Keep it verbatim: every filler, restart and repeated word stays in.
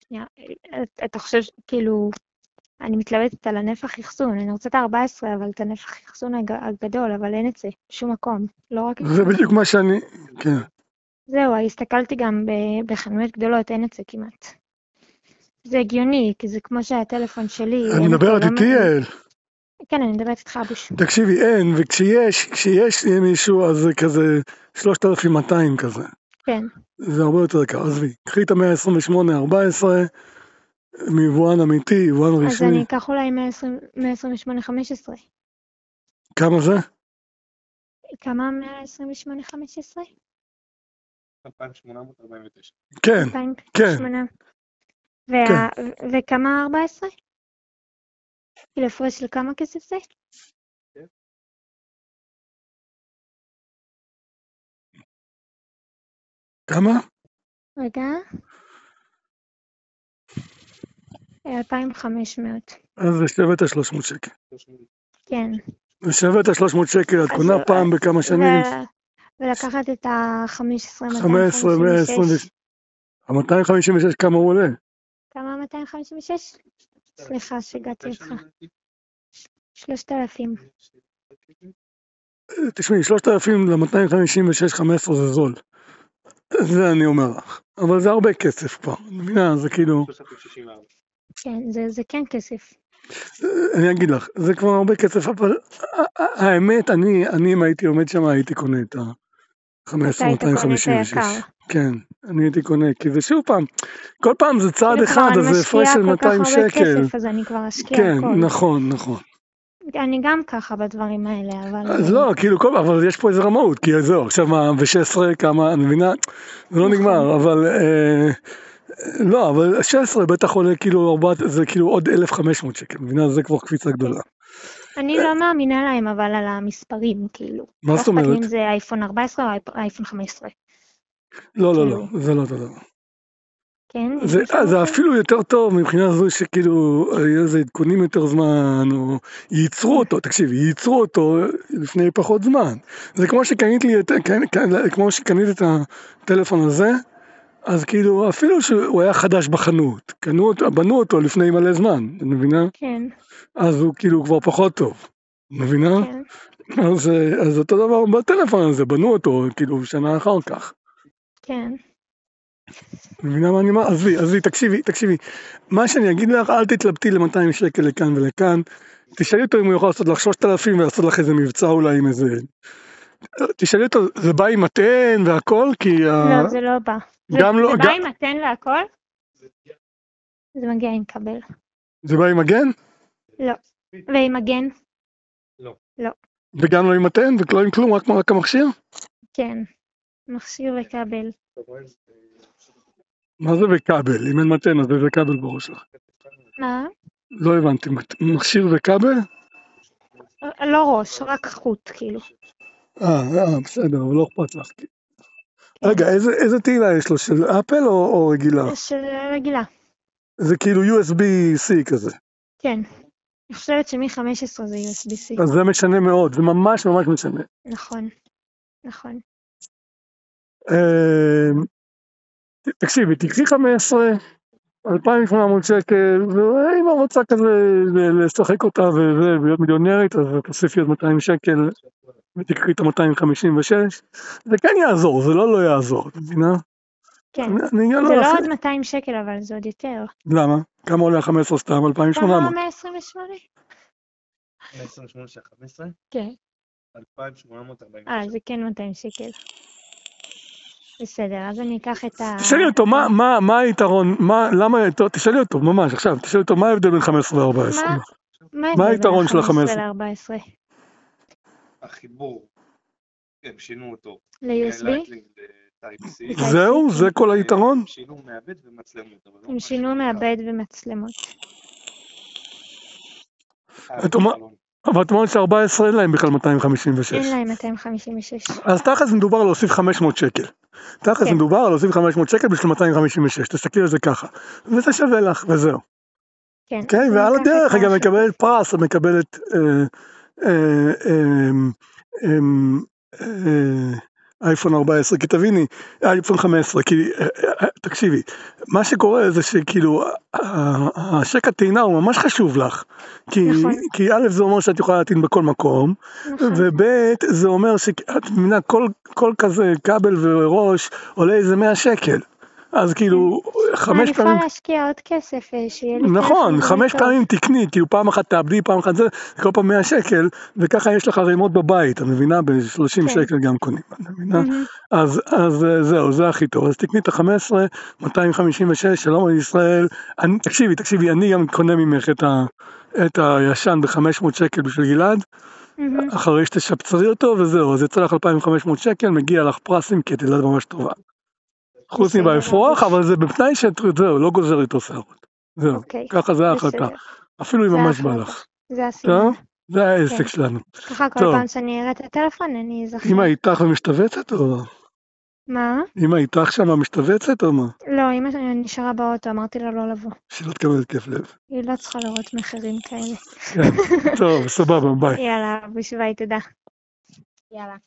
שנייה, אתה- אתה חושב, ש- כאילו, אני מתלבטת על הנפח אחסון, אני רוצה את ה-ארבע עשרה, אבל את הנפח אחסון הג- הגדול, אבל אין את זה, בשום מקום, לא רק זה אצלכם. בדיוק מה שאני, כן. זהו, הסתכלתי גם ב- בחנויות גדולות, אין את זה כמעט. זה הגיוני, כי זה כמו שהטלפון שלי, אני אין אותו, מדברת לא... איתי, מ- יעל. כן, אני מדברת איתך בוש. תקשיבי, אין, וכשיש, כשיש מישהו, אז זה כזה שלושת אלפים ומאתיים כזה. כן, זה הרבה יותר יקר, עזבי. קחי את ה-מאה עשרים ושמונה ארבע עשרה, מיבואן אמיתי, יבואן אז רשמי. אני אקח אולי מאה עשרים ושמונה חמש עשרה. כמה זה? כמה מאה עשרים ושמונה חמש עשרה? אלפיים שמונה מאות ארבעים ותשע. כן, כן, אלפיים ושמונה. כן. וה... וכמה ארבע עשרה? כאילו הפרש של כמה כסף זה? כמה? רגע. אלפיים וחמש מאות. אז זה שווה את ה-שלוש מאות שקל. כן. זה שווה את ה-שלוש מאות שקל, את אז- קונה פעם בכמה שנים. ו- ולקחת את ה-חמש עשרה, חמש מאתיים עשרה, חמישים מאה עשרים ושש. ושש. ה-מאתיים חמישים ושש כמה הוא עולה? כמה מאתיים חמישים ושש? סליחה, שיגעתי אותך. שלושת אלפים. תשמעי, שלושת אלפים ל-מאתיים חמישים ושש חמש עשרה זה זול. זה אני אומר לך. אבל זה הרבה כסף כבר. מבינה, זה כאילו... שלוש אלפים שישים וארבע. כן, זה, זה כן כסף. אני אגיד לך, זה כבר הרבה כסף, אבל האמת, אני, אני אם הייתי עומד שם, הייתי קונה את ה-חמש עשרה אתה היית מאתיים קונה את חמישים ושש. היקר. כן, אני הייתי קונה, כי זה שוב פעם, כל פעם זה צעד כאילו אחד, כבר אז אני זה הפרש משקיעה של כל כך מאתיים הרבה שקל. כסף, אז אני כבר אשקיע כן, הכל. נכון, נכון. אני גם ככה בדברים האלה, אבל... אז לא, כאילו, כל, אבל יש פה איזה רמאות, כי זהו, עכשיו מה, ב-שש עשרה כמה, אני מבינה, זה לא נכון. נגמר, אבל, אה, לא, אבל שש עשרה בטח עולה כאילו, ארבע, זה כאילו עוד אלף וחמש מאות שקל, מבינה, זה כבר קפיצה גדולה. אני לא מאמינה להם, אבל על המספרים, כאילו. מה לא זאת אכפת לי אומרת? אם זה אייפון ארבע עשרה או אייפ- אייפון חמש עשרה. לא, לא, לא, כאילו. זה לא אותו דבר. כן, יש זה, משהו זה אחר? אפילו יותר טוב מבחינה זו שכאילו, יהיה איזה עדכונים יותר זמן, או ייצרו אותו, תקשיב, ייצרו אותו לפני פחות זמן. זה כמו שקנית לי, את- כן, כן, כמו שקנית את הטלפון הזה, אז כאילו, אפילו שהוא היה חדש בחנות, קנו אותו, בנו אותו לפני מלא זמן, את מבינה? כן, אז הוא כאילו כבר פחות טוב, מבינה? כן. אז, אז אותו דבר בטלפון הזה, בנו אותו כאילו שנה אחר כך. כן. מבינה מה אני אומר? עזבי, עזבי, תקשיבי, תקשיבי. מה שאני אגיד לך, אל תתלבטי ל-מאתיים שקל לכאן ולכאן. תשאלי אותו אם הוא יכול לעשות לך שלושת אלפים ולעשות לך איזה מבצע אולי עם איזה... תשאלי אותו, זה בא עם מטען והכל? כי... ה- לא, זה לא בא. זה גם לא... זה בא גם- עם מתן והכל? זה מגיע עם כבל. זה בא עם מגן? לא. ועם מגן? לא. לא. וגם לא עם מטען ולא עם כלום, רק רק המכשיר? כן. מכשיר וכבל. מה זה בכבל? אם אין מטען, אז איזה כבל בראש שלך? מה? לא הבנתי, מכשיר וכבל? לא ראש, רק חוט, כאילו. אה, אה, בסדר, אבל לא אכפת לך. כן. רגע, איזה, איזה תהילה יש לו? של אפל או, או רגילה? של רגילה. זה כאילו יו אס בי-C כזה. כן. אני חושבת שמ-חמש עשרה זה יו אס בי-C. אז זה משנה מאוד, זה ממש ממש משנה. נכון. נכון. אה, תקשיבי, תקחי חמש עשרה, אלפיים ושמונה מאות שקל, ואם את רוצה כזה ל- לשחק אותה וזה, ולהיות מיליונרית, אז תוסיפי עוד מאתיים שקל, ותקחי את ה-מאתיים חמישים ושש. זה כן יעזור, זה לא לא יעזור, את מבינה? כן. אני- אני גם זה לא לא אחרי- עוד מאתיים שקל, אבל זה עוד יותר. למה? כמה עולה ה-חמש עשרה סתם? אלפיים ושמונה כמה מאות. מאה עשרים ושמונה? מאה עשרים ושמונה של חמש עשרה, כן. אלפיים שמונה מאות ארבעים אה, ותשע. זה כן מאתיים שקל. בסדר, אז אני אקח את ה... תשאלי אותו, מה, מה, מה היתרון, מה, למה, טוב, תשאלי אותו, ממש, עכשיו, תשאלי אותו, מה ההבדל בין חמש עשרה ל-ארבע עשרה? מה מה היתרון של ה-חמש ה-חמש עשרה עשרה? ל-ארבע עשרה? החיבור, הם שינו אותו. ל-יו אס בי? מלייטנינג ל-Type-C. זהו? זה כל היתרון? הם שינו מעבד ומצלמות. אבל לא הם מה שינו שנקרא. מעבד ומצלמות. את אומרת- אבל את אומרת ש-ארבע עשרה אין להם בכלל מאתיים חמישים ושש. אין להם מאתיים חמישים ושש. אז תכלס מדובר על להוסיף חמש מאות שקל. תכלס כן. מדובר על להוסיף חמש מאות שקל בשביל מאתיים חמישים ושש, תסתכלי על זה ככה. וזה שווה לך, וזהו. כן. אוקיי? אז ועל אני אקח הדרך את היא גם ה- מקבלת פרס, מקבלת אה, אה, אה, אה, אה, אייפון ארבע עשרה, כי תביני, אייפון חמש עשרה, כי, תקשיבי, מה שקורה זה שכאילו, השקע טעינה הוא ממש חשוב לך, כי, נכון. כי א' זה אומר שאת יכולה להטעין בכל מקום, נכון. וב' זה אומר שאת מבינה, כל, כל כזה כבל וראש עולה איזה מאה שקל, אז כאילו, חמש פעמים... מעדיפה להשקיע עוד כסף, שיהיה לי... נכון, חמש פעמים תקני, כאילו פעם אחת תאבדי, פעם אחת זה, כל פעם מאה שקל, וככה יש לך רימות בבית, את מבינה? ב-שלושים שקל גם קונים, את מבינה? אז, אז זהו, זה הכי טוב. אז תקני את ה-חמש עשרה, מאתיים חמישים ושש, שלום על ישראל. אני, תקשיבי, תקשיבי, אני גם קונה ממך את, ה, את הישן ב-חמש מאות שקל בשביל גלעד, אחרי שתשפצרי אותו, וזהו, אז יצא לך אלפיים וחמש מאות שקל, מגיע לך פרסים, כי את ילד ממש טובה. חוץ מבאפרוח, אבל זה בפני שזהו, לא גוזר איתו שערות. זהו, ככה זה ההחלטה. אפילו אם ממש בא לך. זה הסימן. זה העסק שלנו. ככה כל פעם שאני אראה את הטלפון, אני אזכר. אמא איתך ומשתבצת או? מה? אמא איתך שמה משתבצת או מה? לא, אמא שלי נשארה באוטו, אמרתי לה לא לבוא. שלא תקבל התקף לב. היא לא צריכה לראות מחירים כאלה. כן, טוב, סבבה, ביי. יאללה, ביי, תודה. יאללה.